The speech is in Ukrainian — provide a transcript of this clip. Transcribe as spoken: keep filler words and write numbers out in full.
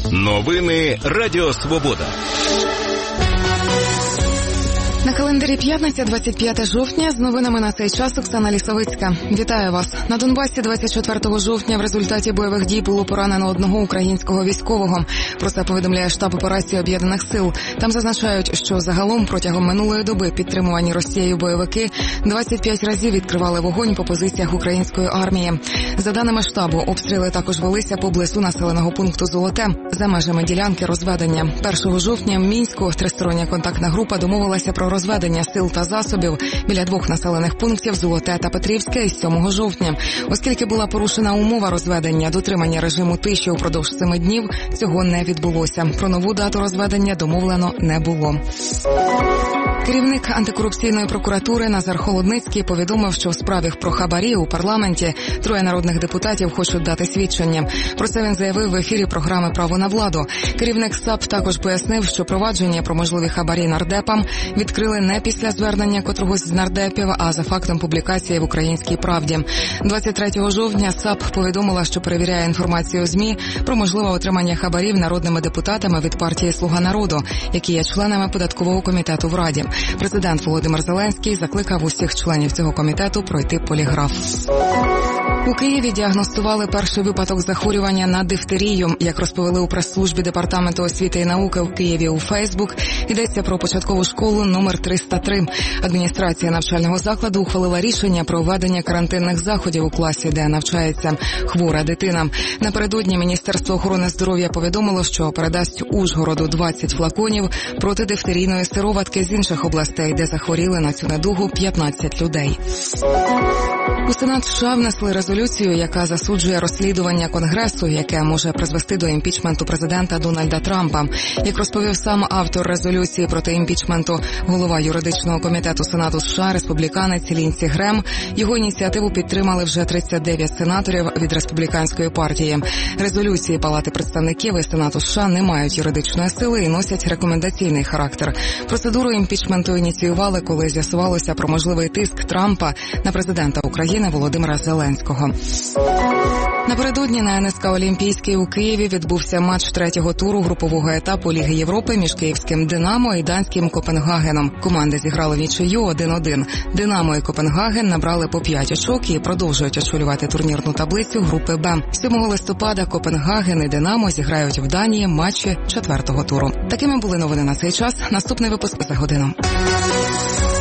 Новини Радіо Свобода. На календарі п'ятниця, двадцять п'яте жовтня, з новинами на цей час Оксана Лісовицька. Вітаю вас. На Донбасі двадцять четвертого жовтня в результаті бойових дій було поранено одного українського військового. Про це повідомляє штаб операції Об'єднаних сил. Там зазначають, що загалом протягом минулої доби підтримувані Росією бойовики двадцять п'ять разів відкривали вогонь по позиціях української армії. За даними штабу, обстріли також велися поблизу населеного пункту Золоте, за межами ділянки розведення. першого жовтня в Мінську тристороння контактна група домовилася про розведення сил та засобів біля двох населених пунктів Золоте та Петрівське із сьомого жовтня. Оскільки була порушена умова розведення, дотримання режиму тиші упродовж семи днів, цього не відбулося. Про нову дату розведення домовлено не було. Керівник антикорупційної прокуратури Назар Холодницький повідомив, що в справі про хабарі у парламенті троє народних депутатів хочуть дати свідчення. Про це він заявив в ефірі програми «Право на владу». Керівник САП також пояснив, що провадження про можливі хабарі нардепам відкрили не після звернення котрогось з нардепів, а за фактом публікації в «Українській правді». двадцять третього жовтня САП повідомила, що перевіряє інформацію ЗМІ про можливе отримання хабарів народними депутатами від партії «Слуга народу», які є членами податкового комітету в Раді. Президент Володимир Зеленський закликав усіх членів цього комітету пройти поліграф. У Києві діагностували перший випадок захворювання на дифтерію. Як розповіли у прес-службі Департаменту освіти і науки в Києві у Фейсбук, йдеться про початкову школу номер триста три. Адміністрація навчального закладу ухвалила рішення про введення карантинних заходів у класі, де навчається хвора дитина. Напередодні Міністерство охорони здоров'я повідомило, що передасть Ужгороду двадцять флаконів протидифтерійної сироватки з інших областей, де захворіли на цю недугу п'ятнадцять людей. У Сенат США внесли резолюцію, яка засуджує розслідування Конгресу, яке може призвести до імпічменту президента Дональда Трампа. Як розповів сам автор резолюції проти імпічменту, голова юридичного комітету Сенату США, республіканець Лінсі Грем, його ініціативу підтримали вже тридцять дев'ять сенаторів від республіканської партії. Резолюції Палати представників і Сенату США не мають юридичної сили і носять рекомендаційний характер. Процедуру імпічменту ініціювали, коли з'ясувалося про можливий тиск Трампа на президента України Володимира Зеленського. Напередодні на ен ес ка Олімпійський у Києві відбувся матч третього туру групового етапу Ліги Європи між київським «Динамо» і данським «Копенгагеном». Команди зіграли нічию один один. «Динамо» і «Копенгаген» набрали по п'ять очок і продовжують очолювати турнірну таблицю групи «Б». сьомого листопада «Копенгаген» і «Динамо» зіграють в Данії матчі четвертого туру. Такими були новини на цей час. Наступний випуск за годину.